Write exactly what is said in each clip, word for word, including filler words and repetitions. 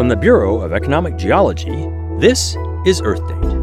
From the Bureau of Economic Geology, this is Earth Date.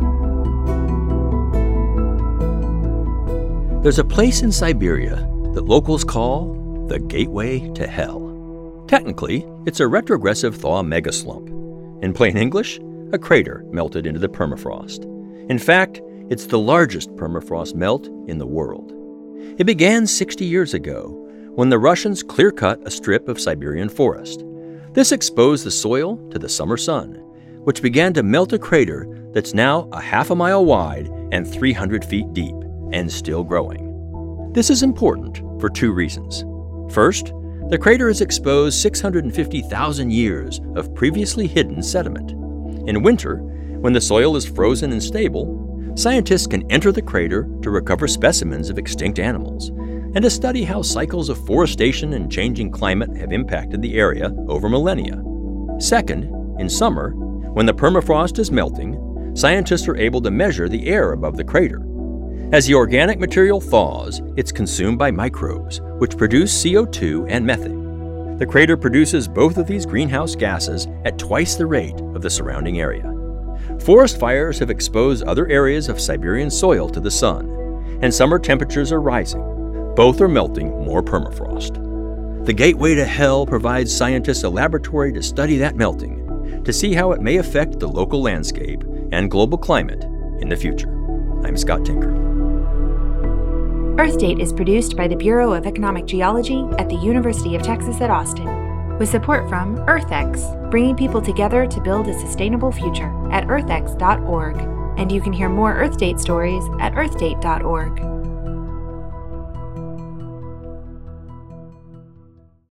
There's a place in Siberia that locals call the Gateway to Hell. Technically, it's a retrogressive thaw megaslump. In plain English, a crater melted into the permafrost. In fact, it's the largest permafrost melt in the world. It began sixty years ago when the Russians clear-cut a strip of Siberian forest. This exposed the soil to the summer sun, which began to melt a crater that's now a half a mile wide and three hundred feet deep, and still growing. This is important for two reasons. First, the crater has exposed six hundred fifty thousand years of previously hidden sediment. In winter, when the soil is frozen and stable, scientists can enter the crater to recover specimens of extinct animals and to study how cycles of forestation and changing climate have impacted the area over millennia. Second, in summer, when the permafrost is melting, scientists are able to measure the air above the crater. As the organic material thaws, it's consumed by microbes, which produce C O two and methane. The crater produces both of these greenhouse gases at twice the rate of the surrounding area. Forest fires have exposed other areas of Siberian soil to the sun, and summer temperatures are rising. Both are melting more permafrost. The Gateway to Hell provides scientists a laboratory to study that melting, to see how it may affect the local landscape and global climate in the future. I'm Scott Tinker. Earth Date is produced by the Bureau of Economic Geology at the University of Texas at Austin, with support from EarthX, bringing people together to build a sustainable future at earth x dot org. And you can hear more Earth Date stories at earth date dot org.